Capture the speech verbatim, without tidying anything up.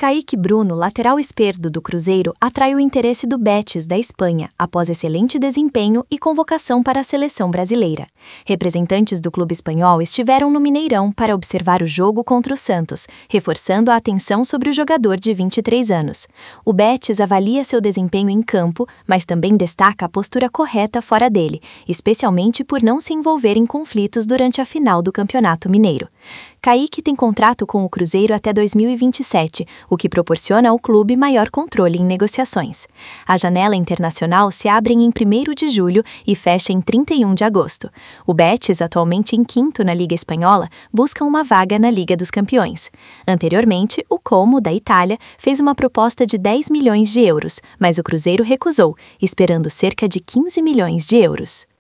Kaique Bruno, lateral esquerdo do Cruzeiro, atrai o interesse do Betis da Espanha, após excelente desempenho e convocação para a seleção brasileira. Representantes do clube espanhol estiveram no Mineirão para observar o jogo contra o Santos, reforçando a atenção sobre o jogador de vinte e três anos. O Betis avalia seu desempenho em campo, mas também destaca a postura correta fora dele, especialmente por não se envolver em conflitos durante a final do Campeonato Mineiro. Kaique tem contrato com o Cruzeiro até dois mil e vinte e sete, o que proporciona ao clube maior controle em negociações. A janela internacional se abre em primeiro de julho e fecha em trinta e um de agosto. O Betis, atualmente em quinto na Liga Espanhola, busca uma vaga na Liga dos Campeões. Anteriormente, o Como, da Itália, fez uma proposta de dez milhões de euros, mas o Cruzeiro recusou, esperando cerca de quinze milhões de euros.